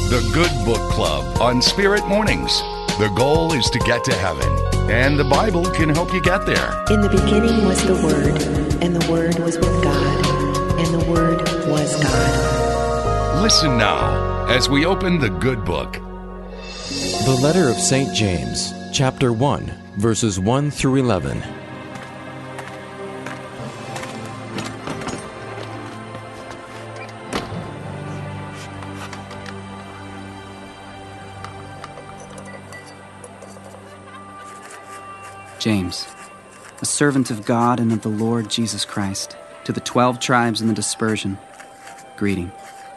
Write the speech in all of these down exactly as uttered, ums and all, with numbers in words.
The Good Book Club on Spirit Mornings. The goal is to get to heaven, and the Bible can help you get there. In the beginning was the Word, and the Word was with God, and the Word was God. Listen now as we open the Good Book. The letter of Saint James, chapter one, verses one through eleven. James, a servant of God and of the Lord Jesus Christ, to the twelve tribes in the dispersion, greeting.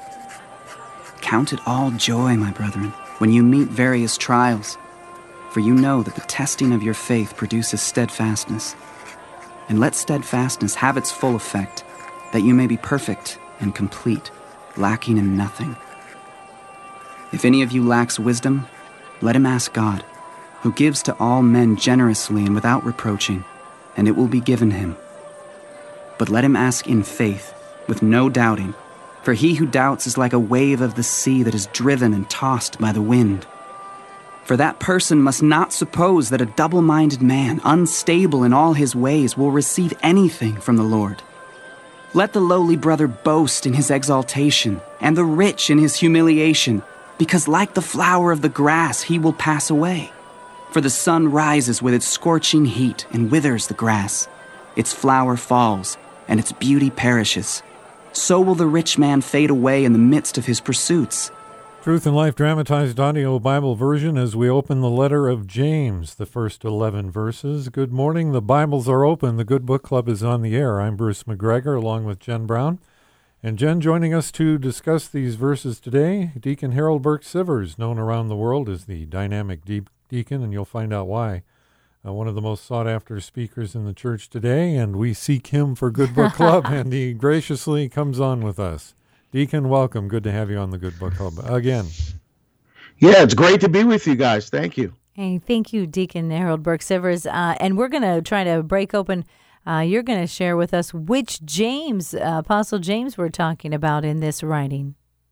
Count it all joy, my brethren, when you meet various trials, for you know that the testing of your faith produces steadfastness. And let steadfastness have its full effect, that you may be perfect and complete, lacking in nothing. If any of you lacks wisdom, let him ask God, who gives to all men generously and without reproaching, and it will be given him. But let him ask in faith, with no doubting, for he who doubts is like a wave of the sea that is driven and tossed by the wind. For that person must not suppose that a double-minded man, unstable in all his ways, will receive anything from the Lord. Let the lowly brother boast in his exaltation, and the rich in his humiliation, because like the flower of the grass he will pass away. For the sun rises with its scorching heat and withers the grass. Its flower falls, and its beauty perishes. So will the rich man fade away in the midst of his pursuits. Truth and Life Dramatized Audio Bible Version as we open the letter of James, the first eleven verses. Good morning. The Bibles are open. The Good Book Club is on the air. I'm Bruce McGregor along with Jen Brown. And Jen joining us to discuss these verses today, Deacon Harold Burke Sivers, known around the world as the Dynamic Deep Deacon, and you'll find out why. Uh, one of the most sought-after speakers in the church today, and we seek him for Good Book Club, and he graciously comes on with us. Deacon, welcome. Good to have you on the Good Book Club again. Yeah, it's great to be with you guys. Thank you. Hey, thank you, Deacon Harold Burke Sivers. Uh, and we're going to try to break open. Uh, you're going to share with us which James, uh, Apostle James, we're talking about in this writing.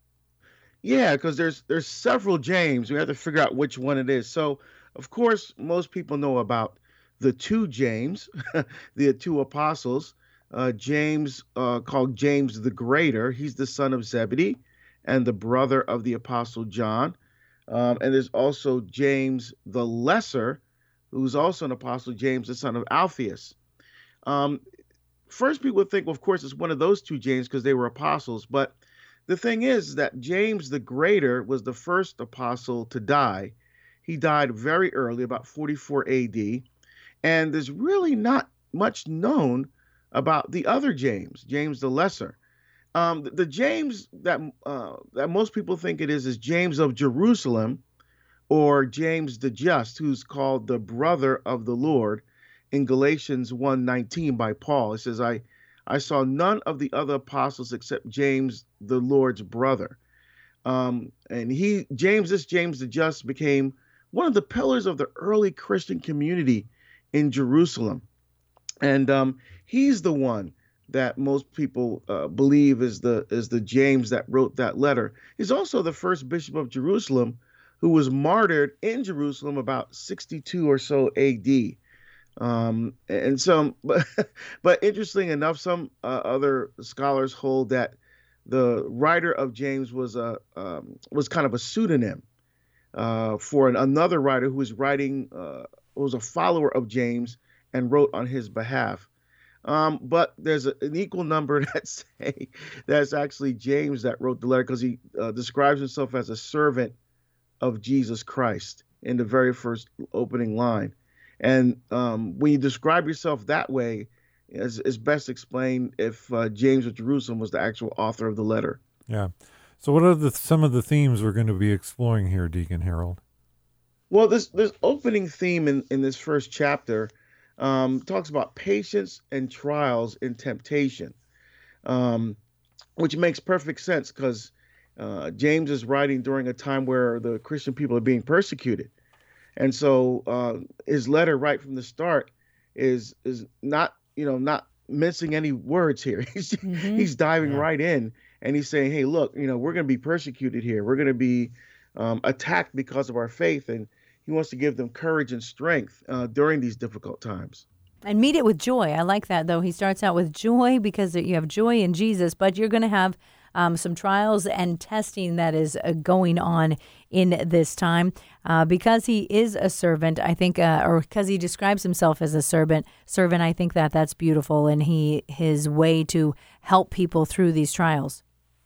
Yeah, because there's there's several James. We have to figure out which one it is. So, of course, most people know about the two James, the two apostles. Uh, James, uh, called James the Greater. He's the son of Zebedee and the brother of the apostle John. Um, and there's also James the Lesser, who's also an apostle, James the son of Alphaeus. Um, first, people would think, well, of course, it's one of those two James because they were apostles. But the thing is that James the Greater was the first apostle to die. He died very early, about forty-four A D. And there's really not much known about the other James, James the Lesser. Um, the, the James that uh, that most people think it is is James of Jerusalem, or James the Just, who's called the brother of the Lord in Galatians one nineteen by Paul. It says, I, I saw none of the other apostles except James, the Lord's brother. Um, and he, James, this James the Just, became one of the pillars of the early Christian community in Jerusalem. And um, he's the one that most people uh, believe is the is the James that wrote that letter. He's also the first bishop of Jerusalem who was martyred in Jerusalem about sixty-two or so A D. Um, and some, but, but interesting enough, some uh, other scholars hold that the writer of James was a um, was kind of a pseudonym uh, for an, another writer who was writing, uh, was a follower of James and wrote on his behalf. Um, but there's a, an equal number that say that's actually James that wrote the letter, because he uh, describes himself as a servant of Jesus Christ in the very first opening line. And um, when you describe yourself that way, it's, it's best explained if uh, James of Jerusalem was the actual author of the letter. Yeah. So what are the, some of the themes we're going to be exploring here, Deacon Harold? Well, this, this opening theme in, in this first chapter um, talks about patience and trials in temptation, um, which makes perfect sense because uh, James is writing during a time where the Christian people are being persecuted. And so uh, his letter right from the start is is not, you know, not mincing any words here. He's, mm-hmm. he's diving yeah. right in. And he's saying, hey, look, you know, we're going to be persecuted here. We're going to be um, attacked because of our faith. And he wants to give them courage and strength uh, during these difficult times. And meet it with joy. I like that, though. He starts out with joy because you have joy in Jesus, but you're going to have um, some trials and testing that is uh, going on in this time. Uh, because he is a servant, I think, uh, or because he describes himself as a servant, servant, I think that that's beautiful, and he his way to help people through these trials.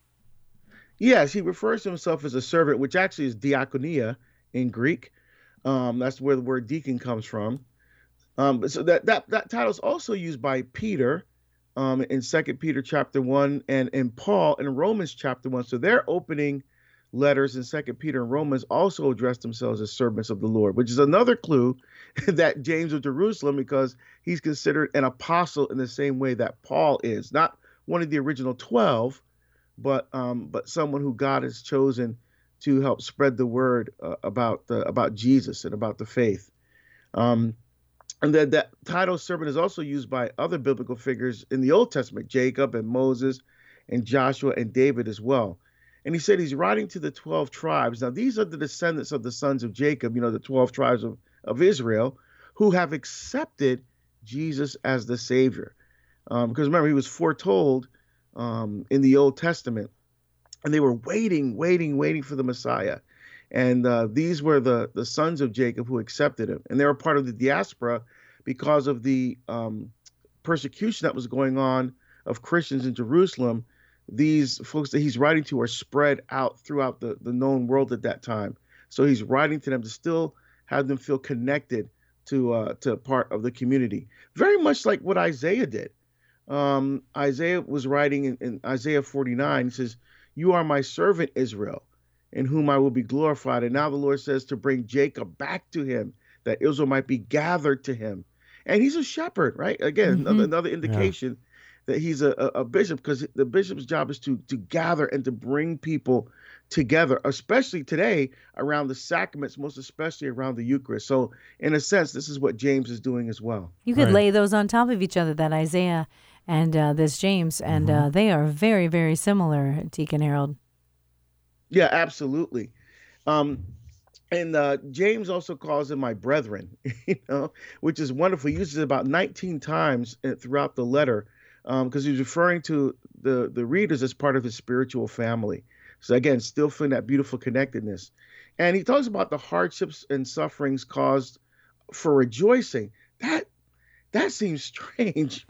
Yes, he refers to himself as a servant, which actually is diakonia in Greek. Um, that's where the word deacon comes from. Um, so that, that, that title is also used by Peter um, in Second Peter chapter one and, and Paul in Romans chapter one. So their opening letters in Second Peter and Romans also address themselves as servants of the Lord, which is another clue that James of Jerusalem, because he's considered an apostle in the same way that Paul is, not one of the original twelve, but um, but someone who God has chosen to help spread the word uh, about the, about Jesus and about the faith. Um, And then that title servant is also used by other biblical figures in the Old Testament, Jacob and Moses and Joshua and David as well. And he said he's writing to the twelve tribes. Now, these are the descendants of the sons of Jacob, you know, the twelve tribes of, of Israel, who have accepted Jesus as the Savior. Um, because remember, he was foretold um, in the Old Testament, and they were waiting, waiting, waiting for the Messiah. And uh, these were the, the sons of Jacob who accepted him. And they were part of the diaspora because of the um, persecution that was going on of Christians in Jerusalem. These folks that he's writing to are spread out throughout the, the known world at that time. So he's writing to them to still have them feel connected to uh, to part of the community. Very much like what Isaiah did. Um, Isaiah was writing in, in Isaiah forty-nine. He says, "You are my servant Israel, in whom I will be glorified." And now the Lord says to bring Jacob back to him, that Israel might be gathered to him. And he's a shepherd, right? Again, mm-hmm. another, another indication yeah. that he's a, a bishop, because the bishop's job is to, to gather and to bring people together, especially today around the sacraments, most especially around the Eucharist. So in a sense, this is what James is doing as well. You could right. lay those on top of each other, that Isaiah and uh, this James, and mm-hmm. uh, they are very, very similar, Deacon Harold. Yeah, absolutely. Um, and uh, James also calls them my brethren, you know, which is wonderful. He uses it about nineteen times throughout the letter because um, he's referring to the, the readers as part of his spiritual family. So again, still feeling that beautiful connectedness. And he talks about the hardships and sufferings caused for rejoicing. That that seems strange,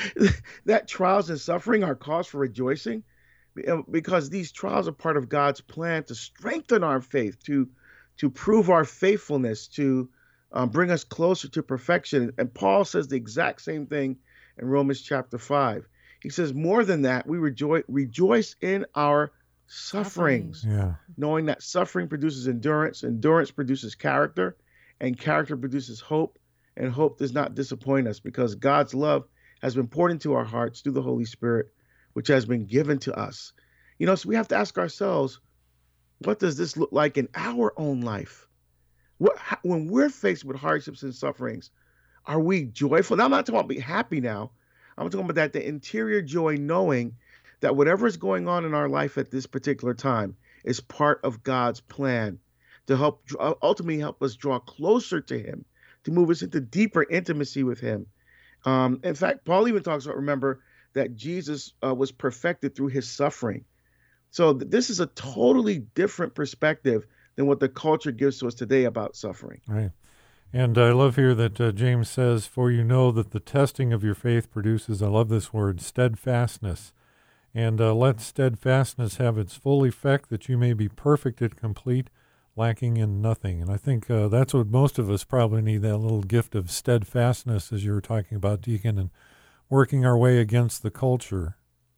that trials and suffering are cause for rejoicing. Because these trials are part of God's plan to strengthen our faith, to to prove our faithfulness, to um, bring us closer to perfection. And Paul says the exact same thing in Romans chapter five. He says, more than that, we rejoice, rejoice in our sufferings, yeah. knowing that suffering produces endurance, endurance produces character, and character produces hope, and hope does not disappoint us because God's love has been poured into our hearts through the Holy Spirit, which has been given to us. You know, so we have to ask ourselves, what does this look like in our own life? What, how, when we're faced with hardships and sufferings, are we joyful? Now, I'm not talking about being happy now. I'm talking about that the interior joy, knowing that whatever is going on in our life at this particular time is part of God's plan to help ultimately help us draw closer to him, to move us into deeper intimacy with him. Um, in fact, Paul even talks about, remember, that Jesus uh, was perfected through his suffering. So th- this is a totally different perspective than what the culture gives to us today about suffering. Right. And I love here that uh, James says, "For you know that the testing of your faith produces," I love this word, steadfastness. And uh, let steadfastness have its full effect, that you may be perfect and complete, lacking in nothing. And I think uh, that's what most of us probably need, that little gift of steadfastness, as you were talking about, Deacon, and working our way against the culture.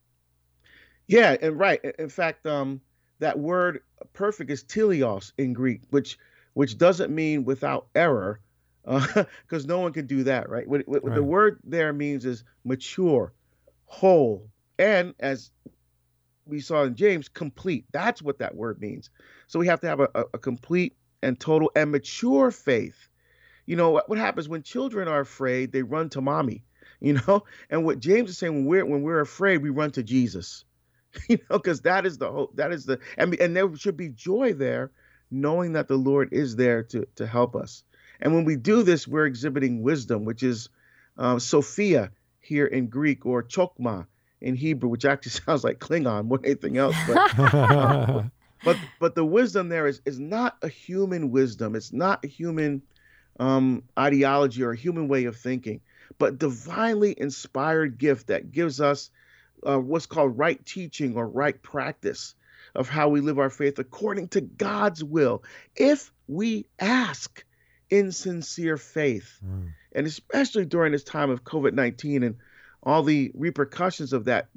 Yeah, and right. In fact, um, that word perfect is teleos in Greek, which which doesn't mean without error, because uh, no one can do that, right? What, what, what right. the word there means is mature, whole, and as we saw in James, complete. That's what that word means. So we have to have a, a, a complete and total and mature faith. You know, what, what happens when children are afraid, they run to mommy. You know, and what James is saying, when we're when we're afraid, we run to Jesus. you know, because that is the hope. That is the, and, and there should be joy there, knowing that the Lord is there to, to help us. And when we do this, we're exhibiting wisdom, which is um, Sophia here in Greek, or chokmah in Hebrew, which actually sounds like Klingon more than anything else. But, uh, but, but the wisdom there is, is not a human wisdom. It's not a human um, ideology or a human way of thinking, but divinely inspired gift that gives us uh, what's called right teaching or right practice of how we live our faith according to God's will, if we ask in sincere faith. Mm. And especially during this time of COVID nineteen and all the repercussions of that,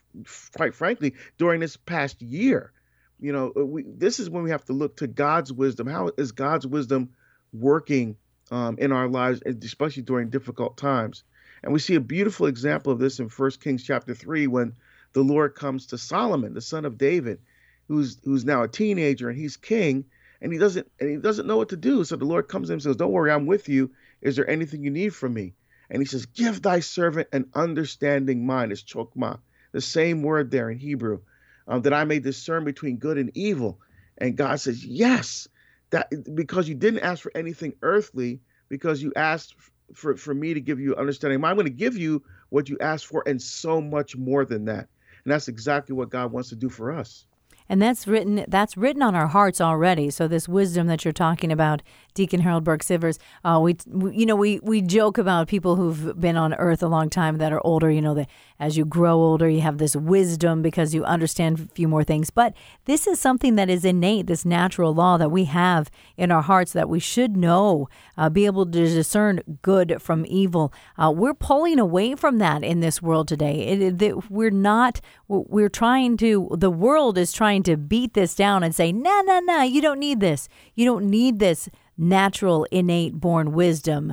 quite frankly, during this past year, you know, we, this is when we have to look to God's wisdom. How is God's wisdom working um, in our lives, especially during difficult times? And we see a beautiful example of this in First Kings chapter three, when the Lord comes to Solomon, the son of David, who's who's now a teenager, and he's king, and he doesn't and he doesn't know what to do. So the Lord comes to him and says, "Don't worry, I'm with you. Is there anything you need from me?" And he says, "Give thy servant an understanding mind." It's chokmah, the same word there in Hebrew, um, that I may discern between good and evil. And God says, yes, that because you didn't ask for anything earthly, because you asked for, for me to give you understanding mind, I'm going to give you what you asked for and so much more than that. And that's exactly what God wants to do for us. And that's written that's written on our hearts already. So this wisdom that you're talking about, Deacon Harold Burke-Sivers, uh, we, we you know we we joke about people who've been on earth a long time that are older. You know that as you grow older, you have this wisdom because you understand a few more things. But this is something that is innate, this natural law that we have in our hearts that we should know, uh, be able to discern good from evil. Uh, we're pulling away from that in this world today. It, it, we're not. We're trying to. The world is trying to beat this down and say, no, no, no, you don't need this. You don't need this natural, innate, born wisdom.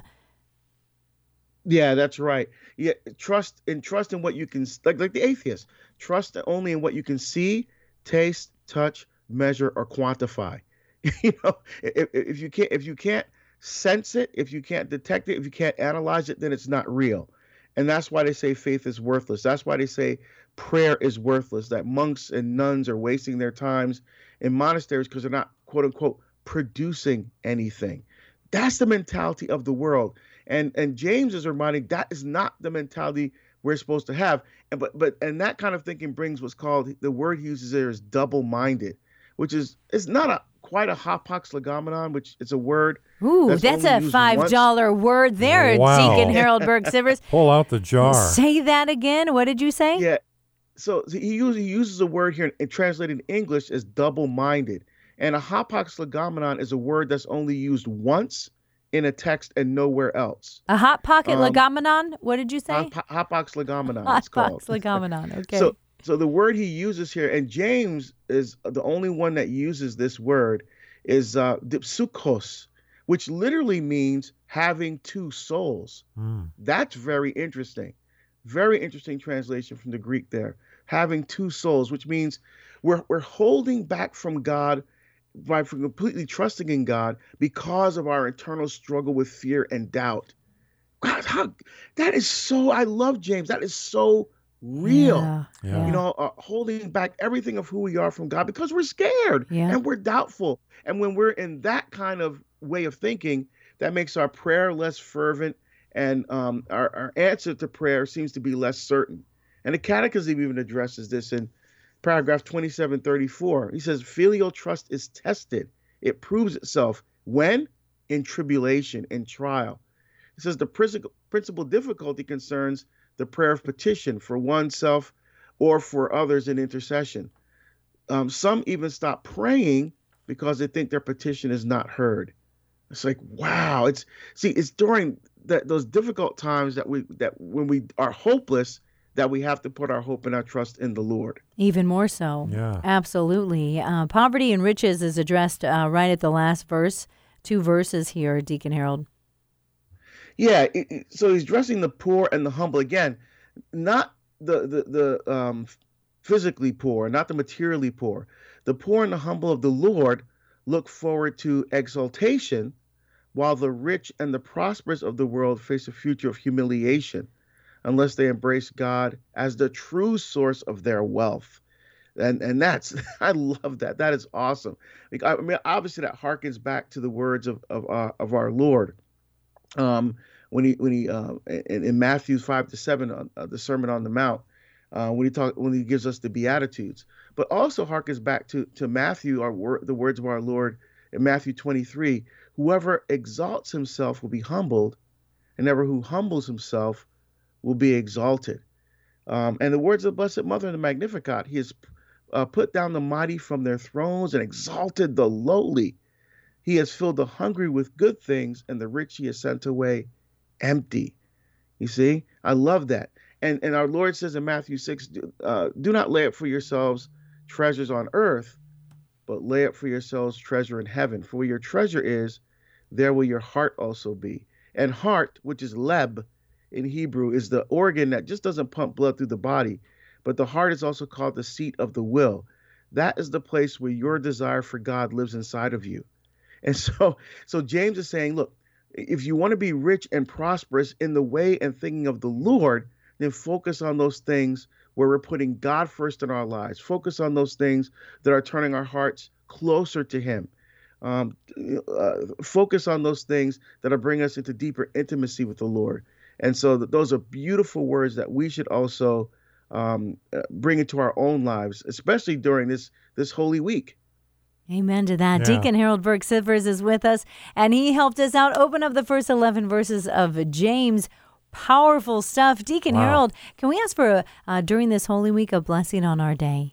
Yeah, that's right. Yeah, trust and trust in what you can, like like the atheist, trust only in what you can see, taste, touch, measure, or quantify. You know, if, if you can't if you can't sense it, if you can't detect it, if you can't analyze it, then it's not real. And that's why they say faith is worthless. That's why they say prayer is worthless, that monks and nuns are wasting their times in monasteries because they're not, quote unquote, producing anything. That's the mentality of the world. And and James is reminding that is not the mentality we're supposed to have. And but but and that kind of thinking brings what's called, the word he uses there is double-minded, which is it's not a quite a hapax legomenon, which is a word. Ooh, that's, that's a five dollar word there, wow. Deacon Harold Burke-Sivers. Pull out the jar. Say that again. What did you say? Yeah. So he uses, he uses a word here and translated in English as double-minded. And a hapax legomenon is a word that's only used once in a text and nowhere else. A hot pocket um, legomenon? What did you say? Hop, hapax legomenon, hot it's called. Hapax legomenon, okay. So, so the word he uses here, and James is the only one that uses this word, is uh, dipsukos, which literally means having two souls. Mm. That's very interesting. Very interesting translation from the Greek there. Having two souls, which means we're we're holding back from God by from completely trusting in God because of our internal struggle with fear and doubt. God, how, that is so, I love James. That is so real. Yeah, yeah. You know, uh, holding back everything of who we are from God because we're scared yeah. and we're doubtful. And when we're in that kind of way of thinking, that makes our prayer less fervent, and um, our, our answer to prayer seems to be less certain. And the Catechism even addresses this in paragraph twenty-seven thirty-four. He says, filial trust is tested. It proves itself when? In tribulation, in trial. He says the principal difficulty concerns the prayer of petition for oneself or for others in intercession. Um, some even stop praying because they think their petition is not heard. It's like, wow. It's see, it's during that those difficult times that we that when we are hopeless that we have to put our hope and our trust in the Lord. Even more so. Yeah. Absolutely. Uh, poverty and riches is addressed uh, right at the last verse. Two verses here, Deacon Harold. Yeah. It, it, so he's addressing the poor and the humble again, not the the the um, physically poor, not the materially poor. The poor and the humble of the Lord look forward to exaltation, while the rich and the prosperous of the world face a future of humiliation unless they embrace God as the true source of their wealth. And and that's I love that. That is awesome. Like, I mean, obviously that harkens back to the words of of uh, of our Lord, um, when he when he uh, in, in Matthew five to seven, on uh, the Sermon on the Mount, uh, when he talk when he gives us the Beatitudes, but also harkens back to to Matthew, our wor- the words of our Lord in Matthew twenty-three. Whoever exalts himself will be humbled, and ever who humbles himself will be exalted. Um, and the words of the Blessed Mother in the Magnificat, he has uh, put down the mighty from their thrones and exalted the lowly. He has filled the hungry with good things, and the rich he has sent away empty. You see, I love that. And and our Lord says in Matthew six, uh, do not lay up for yourselves treasures on earth, but lay up for yourselves treasure in heaven. For where your treasure is, there will your heart also be. And heart, which is leb in Hebrew, is the organ that just doesn't pump blood through the body, but the heart is also called the seat of the will. That is the place where your desire for God lives inside of you. And so, so James is saying, look, if you want to be rich and prosperous in the way and thinking of the Lord, then focus on those things where we're putting God first in our lives. Focus on those things that are turning our hearts closer to him. Um, uh, focus on those things that are bringing us into deeper intimacy with the Lord. And so th- those are beautiful words that we should also um, uh, bring into our own lives, especially during this this Holy Week. Amen to that. Yeah. Deacon Harold Burke Sivers is with us, and he helped us out open up the first eleven verses of James. Powerful stuff. Deacon Wow. Harold, can we ask for, uh, during this Holy Week, a blessing on our day?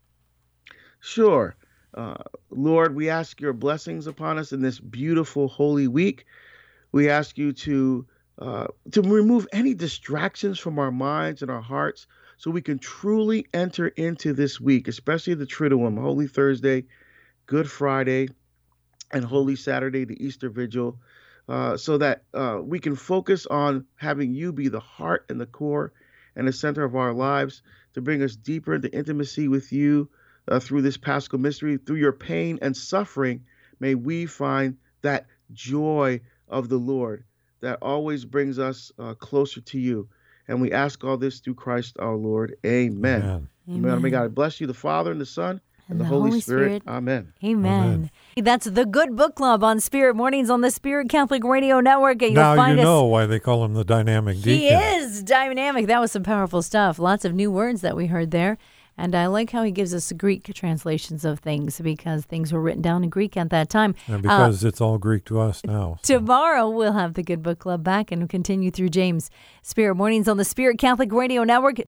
Sure. Uh, Lord, we ask your blessings upon us in this beautiful Holy Week. We ask you to uh, to remove any distractions from our minds and our hearts so we can truly enter into this week, especially the Triduum, Holy Thursday, Good Friday, and Holy Saturday, the Easter Vigil, uh, so that uh, we can focus on having you be the heart and the core and the center of our lives to bring us deeper into intimacy with you uh, through this Paschal mystery. Through your pain and suffering, may we find that joy of the Lord that always brings us uh, closer to you. And we ask all this through Christ our Lord. Amen. Amen. Amen. May God bless you, the Father and the Son and, the, Holy, Spirit. Amen. Amen. Amen. That's the Good Book Club on Spirit Mornings on the Spirit Catholic Radio Network. And you'll Now find you us. know why they call him the dynamic He deacon. is dynamic. That was some powerful stuff. Lots of new words that we heard there. And I like how he gives us Greek translations of things because things were written down in Greek at that time. And Uh, because it's all Greek to us now. so. Tomorrow, we'll have the Good Book Club back and continue through James. Spirit Mornings on the Spirit Catholic Radio Network.